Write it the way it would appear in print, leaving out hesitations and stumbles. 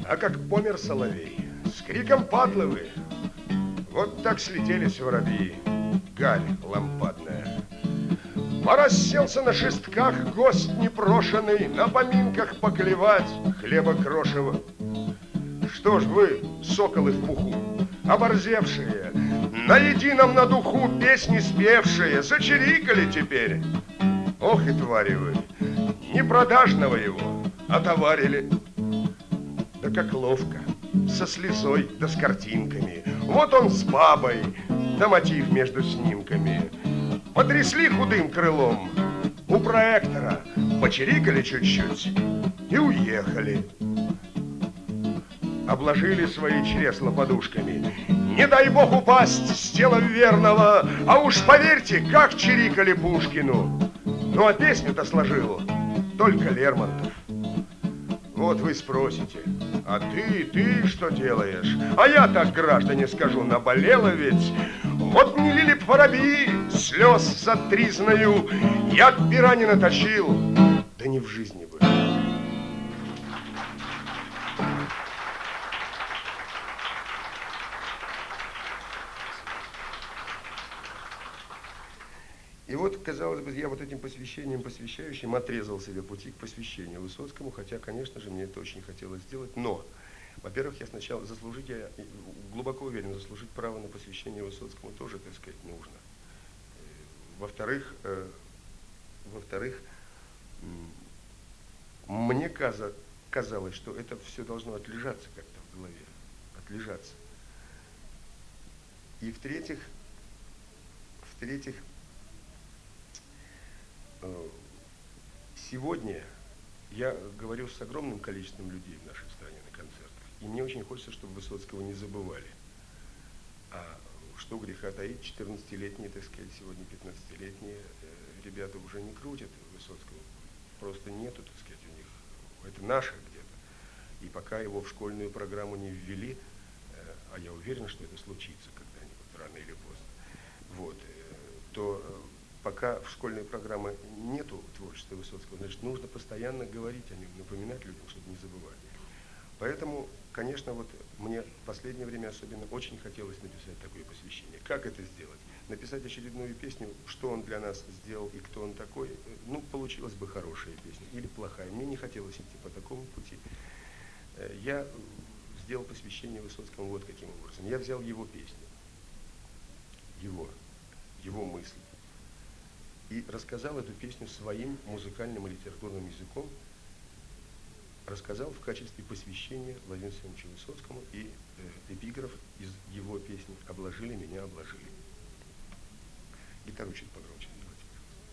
А как помер соловей, с криком падлы, вот так слетелись воробьи, гарь лампадная. Порасселся на шестках гость непрошенный, на поминках поклевать хлеба крошева. Что ж вы, соколы в пуху, оборзевшие, на едином на духу песни спевшие, зачирикали теперь? Ох и твари вы, не продажного его отоварили. Да как ловко, со слезой да с картинками. Вот он с бабой, да мотив между снимками. Потрясли худым крылом у проектора, почирикали чуть-чуть и уехали. Обложили свои чресла подушками. Не дай бог упасть с тела верного, а уж поверьте, как чирикали Пушкину. Ну а песню-то сложил только Лермонтов. Вот вы спросите, а ты что делаешь? А я так, граждане, скажу, наболело ведь. Вот не лили б воробьи слез за тризною, я б пера не наточил, да не в жизни бы. И вот, казалось бы, я вот этим посвящением посвящающим отрезал себе пути к посвящению Высоцкому, хотя, конечно же, мне это очень хотелось сделать, но, во-первых, я сначала заслужить, я глубоко уверен, заслужить право на посвящение Высоцкому тоже, так сказать, нужно. Во-вторых, мне казалось, что это все должно отлежаться как-то в голове, отлежаться. И в-третьих, сегодня я говорю с огромным количеством людей в нашей стране на концертах, и мне очень хочется, чтобы Высоцкого не забывали. А что греха таить, 14-летние, так сказать, сегодня 15-летние ребята уже не крутят Высоцкого. Просто нету, так сказать, у них, это наше где-то. И пока его в школьную программу не ввели, а я уверен, что это случится когда-нибудь, рано или поздно, вот, то пока в школьной программе нету творчества Высоцкого, значит, нужно постоянно говорить о нем, напоминать людям, чтобы не забывали. Поэтому, конечно, вот мне в последнее время особенно очень хотелось написать такое посвящение. Как это сделать? Написать очередную песню, что он для нас сделал и кто он такой, ну, получилась бы хорошая песня или плохая. Мне не хотелось идти по такому пути. Я сделал посвящение Высоцкому вот каким образом. Я взял его песню, его мысли, и рассказал эту песню своим музыкальным и литературным языком, рассказал в качестве посвящения Владимиру Семеновичу Высоцкому, и эпиграф из его песни «Обложили меня, обложили». Гитару чуть погромче.